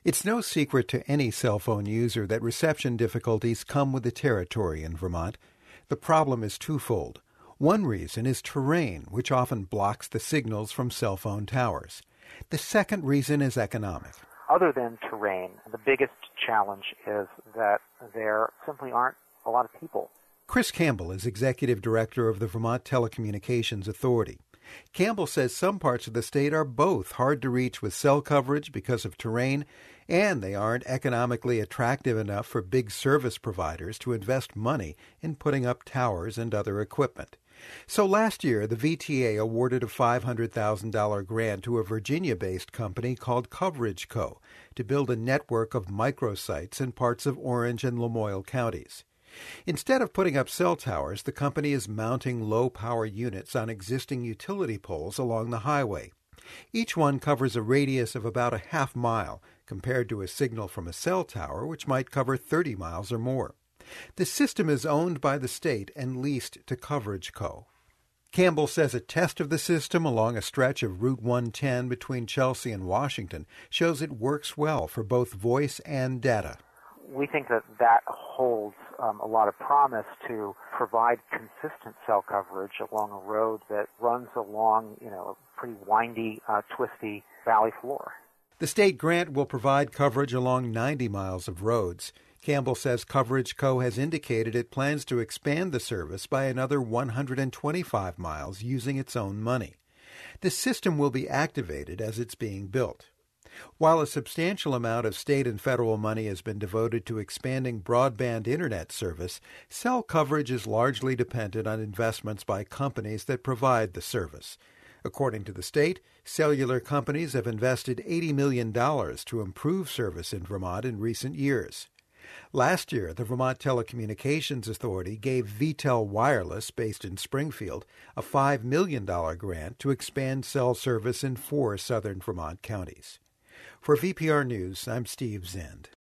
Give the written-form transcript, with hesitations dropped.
It's no secret to any cell phone user that reception difficulties come with the territory in Vermont. The problem is twofold. One reason is terrain, which often blocks the signals from cell phone towers. The second reason is economic. Other than terrain, the biggest challenge is that there simply aren't a lot of people. Chris Campbell is executive director of the Vermont Telecommunications Authority. Campbell says some parts of the state are both hard to reach with cell coverage because of terrain, and they aren't economically attractive enough for big service providers to invest money in putting up towers and other equipment. So last year, the VTA awarded a $500,000 grant to a Virginia-based company called Coverage Co. to build a network of microsites in parts of Orange and Lamoille counties. Instead of putting up cell towers, the company is mounting low-power units on existing utility poles along the highway. Each one covers a radius of about a half mile, compared to a signal from a cell tower, which might cover 30 miles or more. The system is owned by the state and leased to Coverage Co. Campbell says a test of the system along a stretch of Route 110 between Chelsea and Washington shows it works well for both voice and data. We think that holds a lot of promise to provide consistent cell coverage along a road that runs along, a pretty windy, twisty valley floor. The state grant will provide coverage along 90 miles of roads. Campbell says Coverage Co. has indicated it plans to expand the service by another 125 miles using its own money. The system will be activated as it's being built. While a substantial amount of state and federal money has been devoted to expanding broadband Internet service, cell coverage is largely dependent on investments by companies that provide the service. According to the state, cellular companies have invested $80 million to improve service in Vermont in recent years. Last year, the Vermont Telecommunications Authority gave VTEL Wireless, based in Springfield, a $5 million grant to expand cell service in 4 southern Vermont counties. For VPR News, I'm Steve Zend.